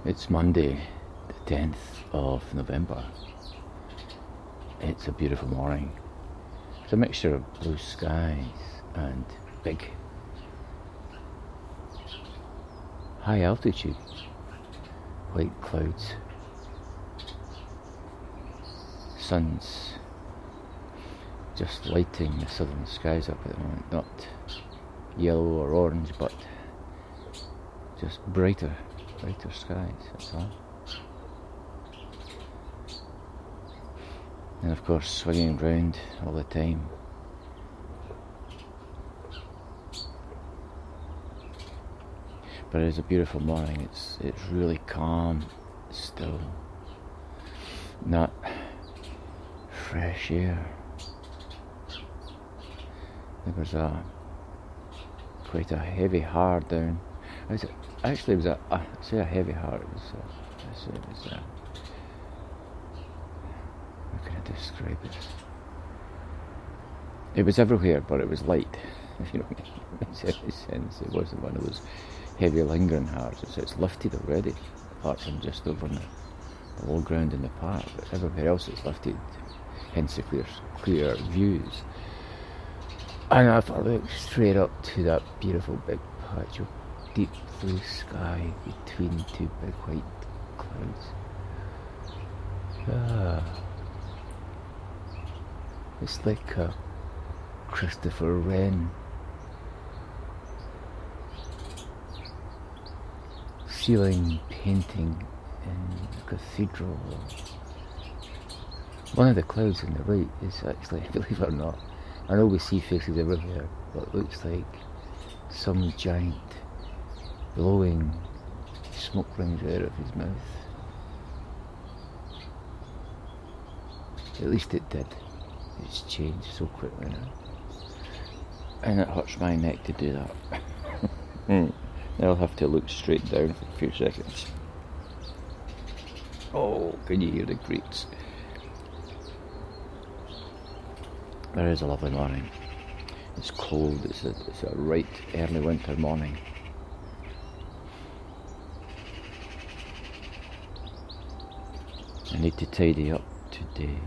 It's Monday, the 10th of November. It's a beautiful morning. It's a mixture of blue skies and big, high altitude, white clouds. Sun's just lighting the southern skies up at the moment, not yellow or orange, but just brighter skies, that's all. And of course swinging round all the time. But it is a beautiful morning. It's really calm, still, not fresh air. There was quite a heavy heart down. It was a heavy heart. How can I describe it? It was everywhere, but it was light. If you know what I mean. In any sense, it wasn't one of those heavy lingering hearts. It's lifted already, apart from just over on the low ground in the park. But everywhere else it's lifted, hence the clear views. And if I look straight up to that beautiful big patch of deep blue sky between two big white clouds. It's like a Christopher Wren ceiling painting in a cathedral. One of the clouds on the right is actually, believe it or not, I know we see faces everywhere, but it looks like some giant blowing smoke rings out of his mouth. At least it did. It's changed so quickly now. And it hurts my neck to do that. I'll have to look straight down for a few seconds. Oh, can you hear the creaks? There is a lovely morning. It's cold. It's a right early winter morning. I need to tidy up today.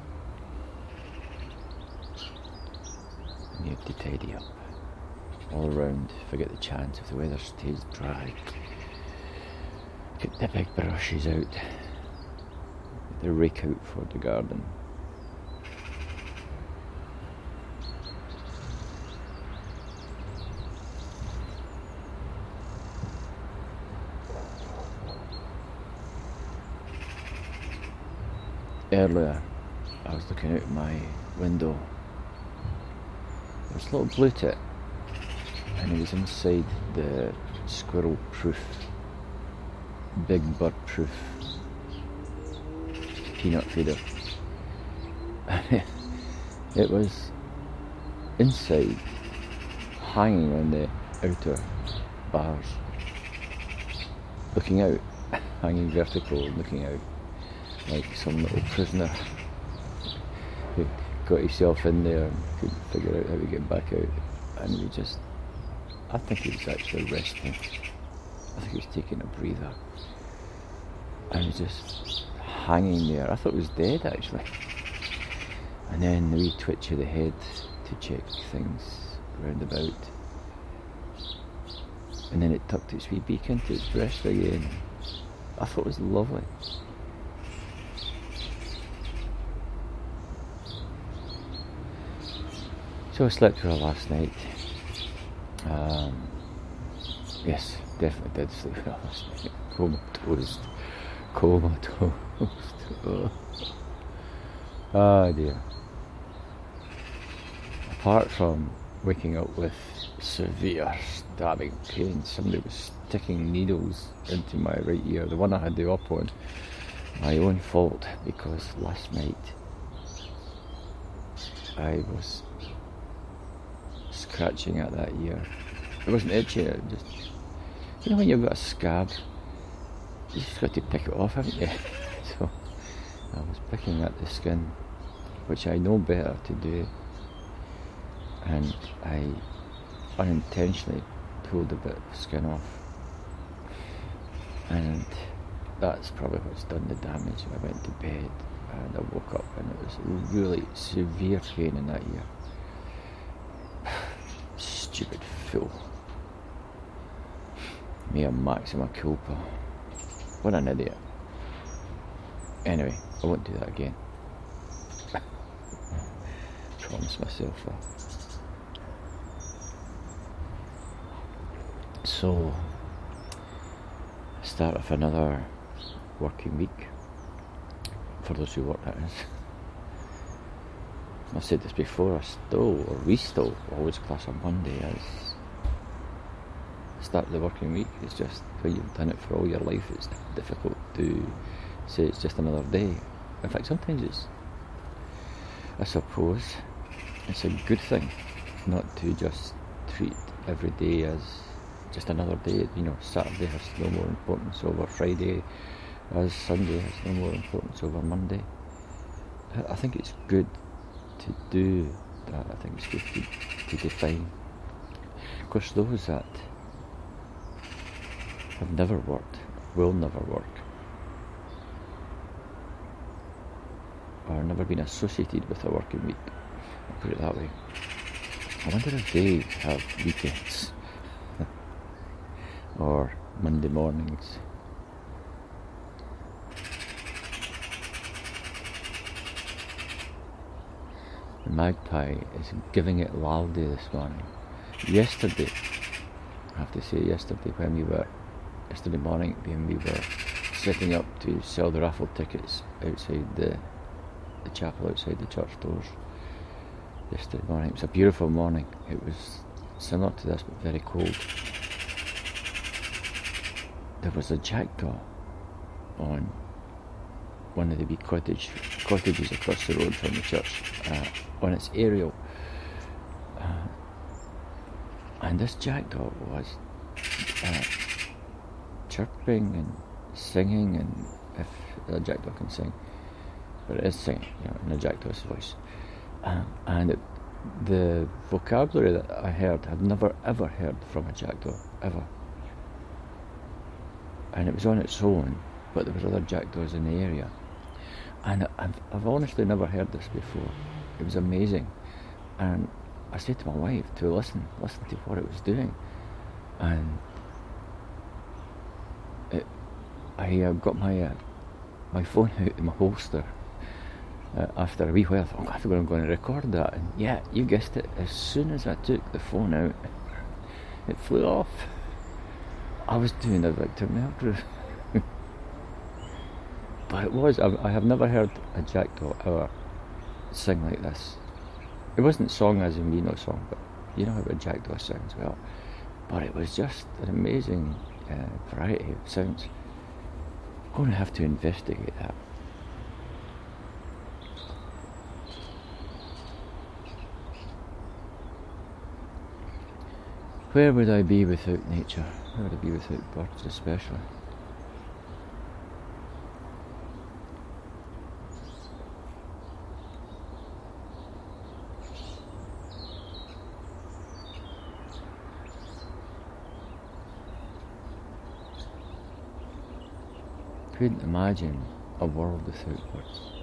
I need to tidy up all around if I get the chance, if the weather stays dry. Get the big brushes out, get the rake out for the garden. Earlier, I was looking out my window. There was a little blue tit, and he was inside the squirrel-proof, big bird-proof peanut feeder. It was inside, hanging on the outer bars, looking out, hanging vertical and looking out, like some little prisoner who got himself in there and couldn't figure out how to get back out. And I think he was actually resting. I think he was taking a breather. And he was just hanging there. I thought he was dead, actually. And then the wee twitch of the head to check things round about. And then it tucked its wee beak into its breast again. I thought it was lovely. So I slept well last night. Yes, definitely did sleep well last night. Comatose. Oh dear. Apart from waking up with severe stabbing pain, somebody was sticking needles into my right ear, the one I had the op on. My own fault, because last night I was scratching at that ear. It wasn't itchy, it just, you know when you've got a scab, you just got to pick it off, haven't you? So I was picking at the skin, which I know better to do, and I unintentionally pulled a bit of skin off, and that's probably what's done the damage. I went to bed and I woke up and it was really severe pain in that ear. Stupid fool. Mea maxima culpa. What an idiot. Anyway, I won't do that again. Promise myself that. So, start of another working week. For those who work, that is. I've said this before, we still always class on Monday as start of the working week. It's just when you've done it for all your life, it's difficult to say it's just another day. In fact, sometimes I suppose it's a good thing not to just treat every day as just another day. Saturday has no more importance over Friday, as Sunday has no more importance over Monday. I think it's good to do that. I think it's good to define. Of course, those that have never worked, will never work, or never been associated with a working week, I'll put it that way. I wonder if they have weekends or Monday mornings. The magpie is giving it loudly this morning. Yesterday morning when we were setting up to sell the raffle tickets outside the chapel outside the church doors. Yesterday morning, it was a beautiful morning. It was similar to this but very cold. There was a jackdaw on one of the wee cottages across the road from the church, on its aerial, and this jackdaw was chirping and singing, and if a jackdaw can sing, but it is singing, in a jackdaw's voice, and the vocabulary that I heard, I've never ever heard from a jackdaw ever, and it was on its own, but there was other jackdaws in the area, and I've honestly never heard this before. It was amazing, and I said to my wife to listen to what it was doing, and I got my phone out in my holster after a wee while. I thought, I think I'm going to record that, and yeah, you guessed it, as soon as I took the phone out, it flew off. I was doing a Victor Meldrew. But it was, I have never heard a jackdaw ever sing like this. It wasn't song as in song, but you know how a jackdaw sounds well. But it was just an amazing variety of sounds. I'm going to have to investigate that. Where would I be without nature? Where would I be without birds especially? Couldn't imagine a world without birds.